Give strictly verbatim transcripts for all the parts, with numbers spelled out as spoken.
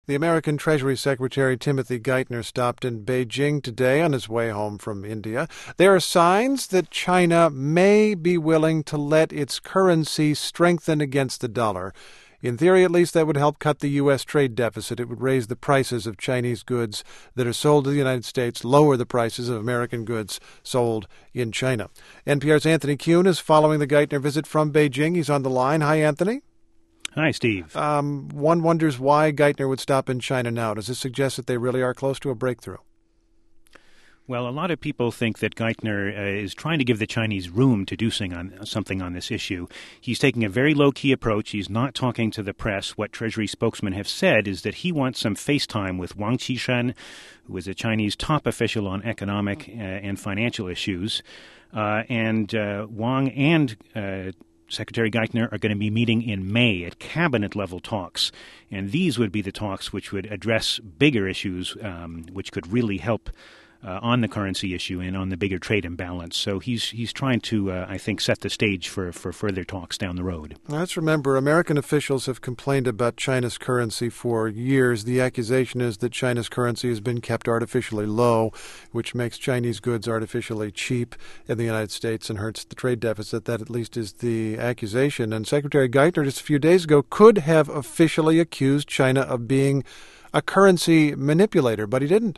The American Treasury Secretary Timothy Geithner stopped in Beijing today on his way home from India. There are signs that China may be willing to let its currency strengthen against the dollar. In theory, at least, that would help cut the U S trade deficit. It would raise the prices of Chinese goods that are sold to the United States, lower the prices of American goods sold in China. N P R's Anthony Kuhn is following the Geithner visit from Beijing. He's on the line. Hi, Anthony. Hi, Steve. Um, one wonders why Geithner would stop in China now. Does this suggest that they really are close to a breakthrough? Well, a lot of people think that Geithner uh, is trying to give the Chinese room to do something on, something on this issue. He's taking a very low-key approach. He's not talking to the press. What Treasury spokesmen have said is that he wants some face time with Wang Qishan, who is a Chinese top official on economic uh, and financial issues. Uh, and uh, Wang and uh, Secretary Geithner are going to be meeting in May at cabinet-level talks, and these would be the talks which would address bigger issues, um, which could really help uh, on the currency issue and on the bigger trade imbalance. So he's he's trying to, uh, I think, set the stage for, for further talks down the road. Let's remember, American officials have complained about China's currency for years. The accusation is that China's currency has been kept artificially low, which makes Chinese goods artificially cheap in the United States and hurts the trade deficit. That at least is the accusation. And Secretary Geithner just a few days ago could have officially accused China of being a currency manipulator, but he didn't.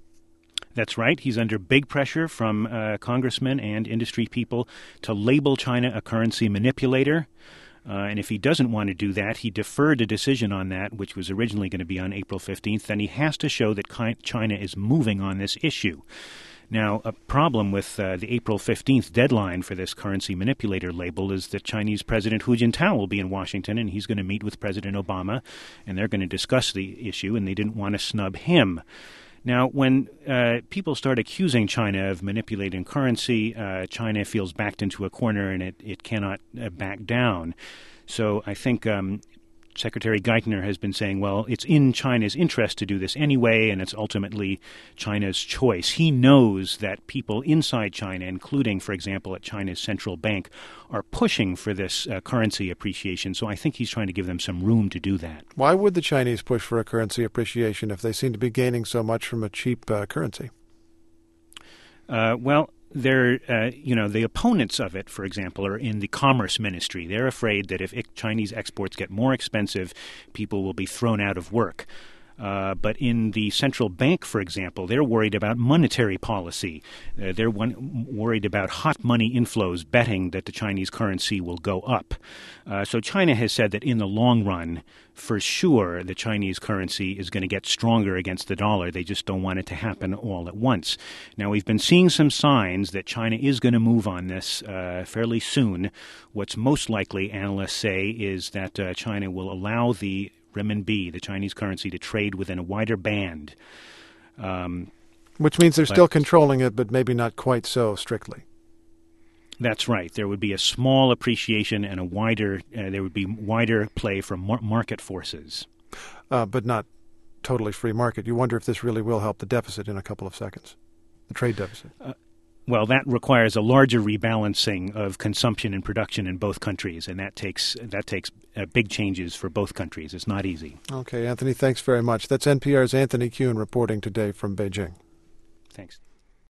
That's right. He's under big pressure from uh, congressmen and industry people to label China a currency manipulator. Uh, and if he doesn't want to do that, he deferred a decision on that, which was originally going to be on April fifteenth. Then he has to show that China is moving on this issue. Now, a problem with uh, the April fifteenth deadline for this currency manipulator label is that Chinese President Hu Jintao will be in Washington, and he's going to meet with President Obama, and they're going to discuss the issue, and they didn't want to snub him. Now, when uh, people start accusing China of manipulating currency, uh, China feels backed into a corner and it, it cannot uh, back down. So I think um, Secretary Geithner has been saying, well, it's in China's interest to do this anyway, and it's ultimately China's choice. He knows that people inside China, including, for example, at China's central bank, are pushing for this uh, currency appreciation. So I think he's trying to give them some room to do that. Why would the Chinese push for a currency appreciation if they seem to be gaining so much from a cheap uh, currency? Uh, well, They're, uh, you know, the opponents of it, for example, are in the Commerce Ministry. They're afraid that if Chinese exports get more expensive, people will be thrown out of work. Uh, but in the central bank, for example, they're worried about monetary policy. Uh, they're one, worried about hot money inflows, betting that the Chinese currency will go up. Uh, so China has said that in the long run, for sure, the Chinese currency is going to get stronger against the dollar. They just don't want it to happen all at once. Now, we've been seeing some signs that China is going to move on this uh, fairly soon. What's most likely, analysts say, is that uh, China will allow the renminbi, the Chinese currency, to trade within a wider band. Um, Which means they're but, still controlling it, but maybe not quite so strictly. That's right. There would be a small appreciation and a wider, uh, there would be wider play from mar- market forces. Uh, but not totally free market. You wonder if this really will help the deficit in a couple of seconds, the trade deficit. Uh, Well, that requires a larger rebalancing of consumption and production in both countries, and that takes that takes uh, big changes for both countries. It's not easy. Okay, Anthony, thanks very much. That's N P R's Anthony Kuhn reporting today from Beijing. Thanks.